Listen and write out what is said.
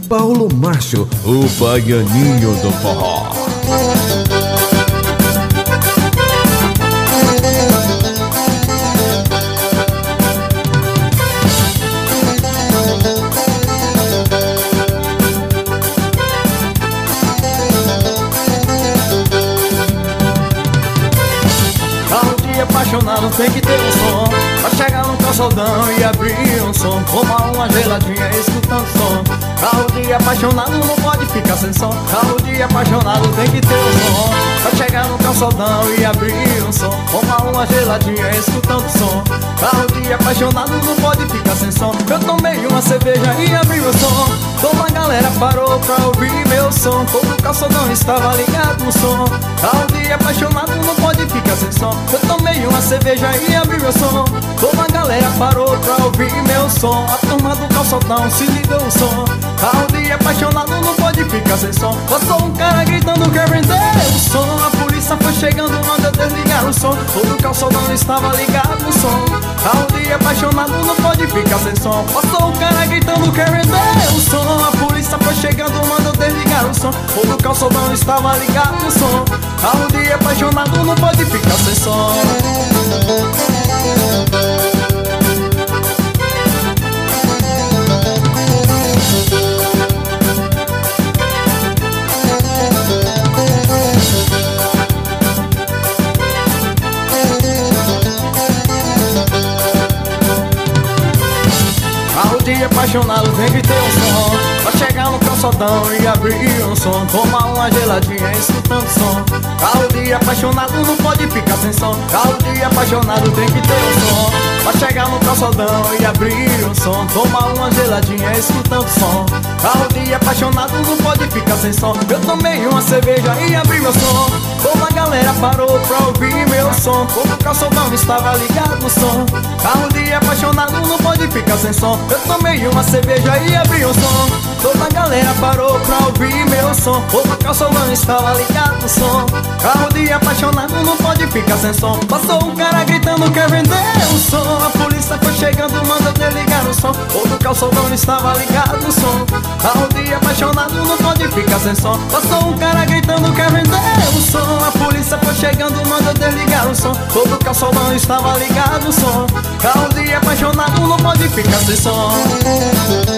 Paulo Macho, o baianinho do forró. Apaixonado tem que ter um som pra chegar no calçadão e abrir um som, tomar uma geladinha escutando som. Carro de apaixonado não pode ficar sem som. Carro de apaixonado tem que ter um som pra chegar no calçadão e abrir um som, tomar uma geladinha escutando som. Carro de apaixonado não pode ficar sem som. Eu tomei uma cerveja e abri o som, toda a galera parou pra ouvir meu som, todo o calçadão estava ligado no som. Carro de apaixonado não pode ficar sem som. Eu tomei uma cerveja e abri meu som, toda a galera parou pra ouvir meu som. A turma do calçadão se ligou o som. Carro de apaixonado não pode ficar sem som. Passou um cara gritando quer vender o som. A polícia foi chegando, manda desligar o som, todo o calçadão estava ligado no som. Carro de apaixonado não pode ficar sem som. Passou um cara gritando quer vender o som. A polícia foi chegando, manda desligar o som, todo o calçadão estava ligado no som. Carro de apaixonado não pode ficar sem som. Carro de apaixonado tem que ter um som pra chegar no calçadão e abrir um som, tomar uma geladinha escutando som. Carro de apaixonado não pode ficar sem som. Carro de apaixonado tem que ter um som pra chegar no calçadão e abrir um som, tomar uma geladinha escutando som. Carro de apaixonado não pode ficar sem som. Eu tomei uma cerveja e abri meu som, toda a galera parou pra ouvir meu som, todo o calçadão estava ligado no som. Carro de apaixonado não pode ficar sem som. Eu tomei uma cerveja e abri o som, toda a galera parou pra ouvir meu som, todo o calçadão estava ligado no som. Carro de apaixonado não pode ficar sem som. Passou um cara gritando quer vender o som. A polícia foi chegando, manda desligar o som, todo o calçadão estava ligado no som. Carro de apaixonado não pode ficar sem som. Passou um cara gritando quer vender o som. A polícia foi chegando, manda desligar o som, todo o calçadão estava ligado no som. Carro de apaixonado não pode ficar sem som.